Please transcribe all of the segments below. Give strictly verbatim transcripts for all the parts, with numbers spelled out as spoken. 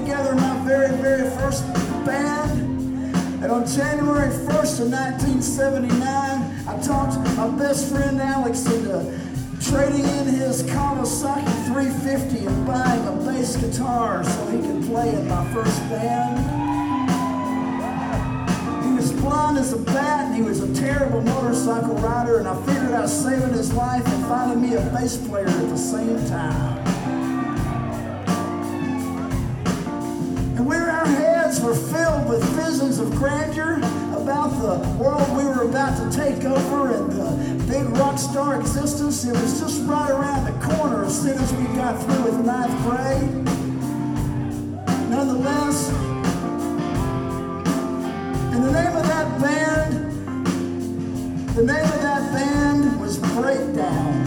together my very, very first band. And on January first of nineteen seventy-nine, I talked my best friend Alex into trading in his Kawasaki three fifty and buying a bass guitar so he could play in my first band. He was blind as a bat and he was a terrible motorcycle rider, and I figured I was saving his life and finding me a bass player at the same time. And where our heads were filled with visions of grandeur about the world we were about to take over and the big rock star existence, it was just right around the corner as soon as we got through with ninth grade. Nonetheless, and the name of that band, the name of that band was Breakdown.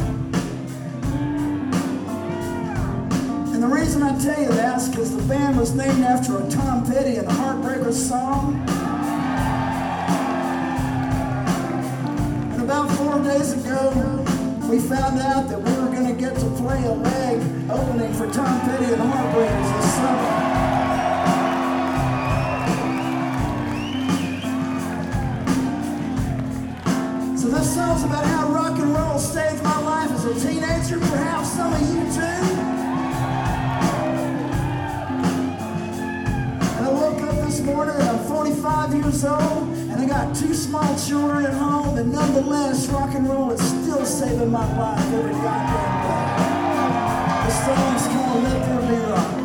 And the reason I tell you that is because the band was named after a Tom Petty and the Heartbreakers song. And about four days ago, we found out that we were going to get to play a leg opening for Tom Petty and the Heartbreakers this summer. So this song's about how rock and roll saved my life as a teenager, perhaps some of you too. This morning, I'm forty-five years old, and I got two small children at home, and nonetheless, rock and roll is still saving my life every goddamn day. The song's called Let There Be Rock.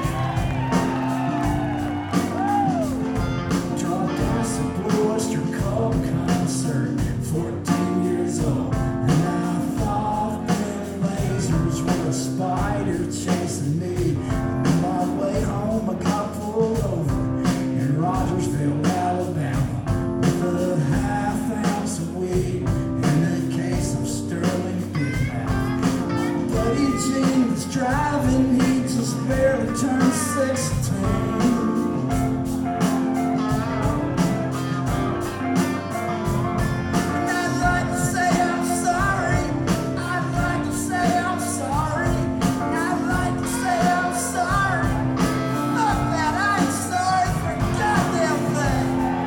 Dropped us a Blue Oyster Cult concert, fourteen years old, and I thought them lasers were a spider chasing me. On my way home, I got pulled over Rogersville, Alabama, with a half ounce of weed and a case of Sterling Big Mouth. Buddy Gene was driving, he just barely turned sixteen. And I'd like to say I'm sorry, I'd like to say I'm sorry, I'd like to say I'm sorry. Fuck that, I ain't sorry for goddamn thing.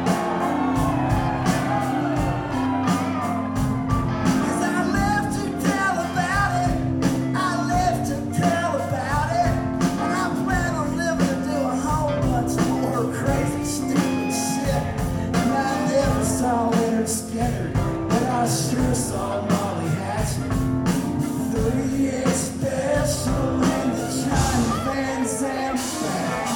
'Cause I live to tell about it, I live to tell about it, and I plan on living to do a whole bunch more crazy, stupid shit. And I never saw Leonard Skinner, but I sure saw Molly Hatchet. thirty-eight special and the Johnny Van Zandt Band.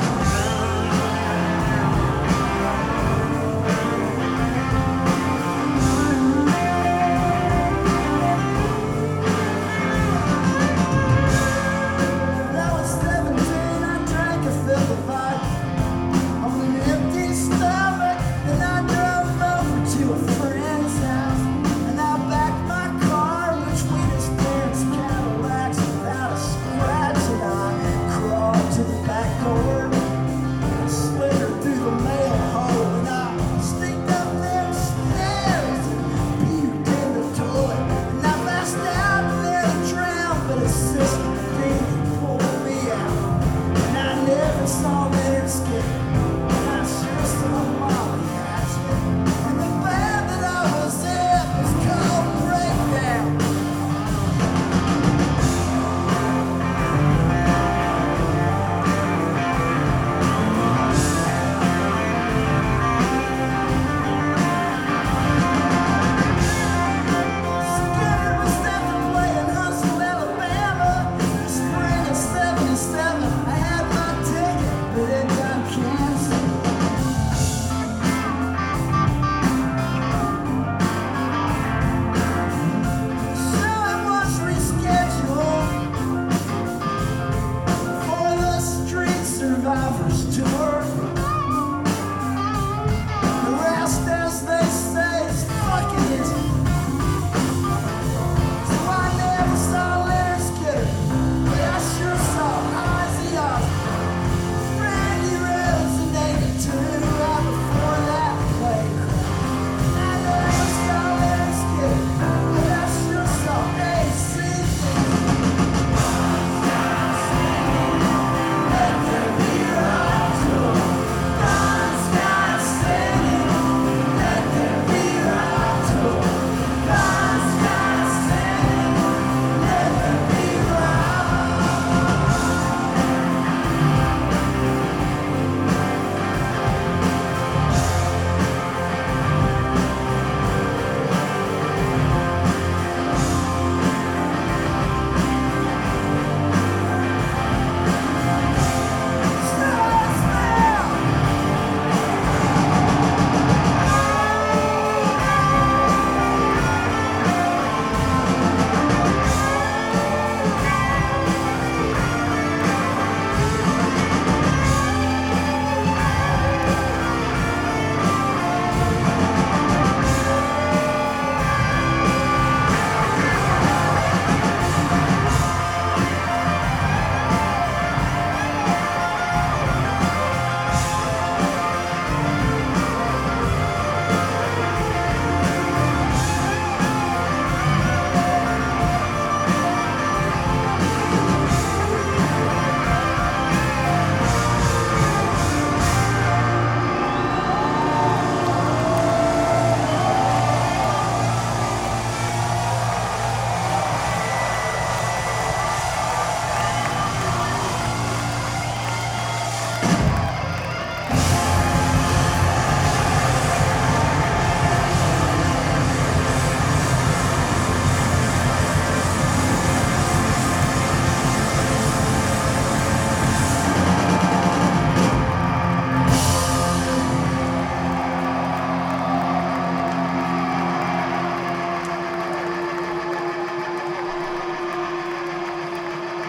When I was seventeen, I drank a fifth of vodka on an empty stomach, and I drove over to a friend's house, and I backed my car, which we his parents' Cadillacs, without a scratch, and I crawled to the back door and slithered through the mail hole, and I sneaked up them stairs and puked in the toilet, and I passed out and nearly drowned, but a sister didn't pull me out. And I never saw Leonard Skinner, and I sure saw Molly Hatchet. And the band that I was in was called Breakdown. Skinner was sent to play in Huntsville, Alabama, in the spring of seventy-seven. I had my ticket, but it got canceled. So it was rescheduled for the Street Survivors Tour.